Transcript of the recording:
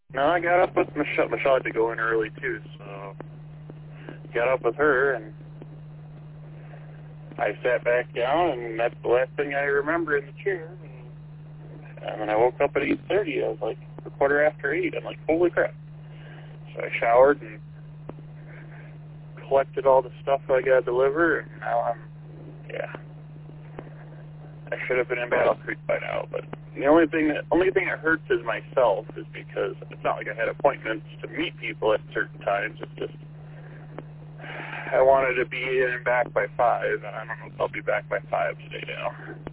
No, I got up with Michelle. Michelle had to go in early, too, so got up with her, and I sat back down, and that's the last thing I remember in the chair. And then I woke up at 8:30. I was like, a quarter after 8. I'm like, holy crap. So I showered and collected all the stuff I got to deliver, and now I should have been in Battle Creek by now, but the only thing that hurts is myself, is because it's not like I had appointments to meet people at certain times. It's just I wanted to be in and back by 5, and I don't know if I'll be back by 5 today now.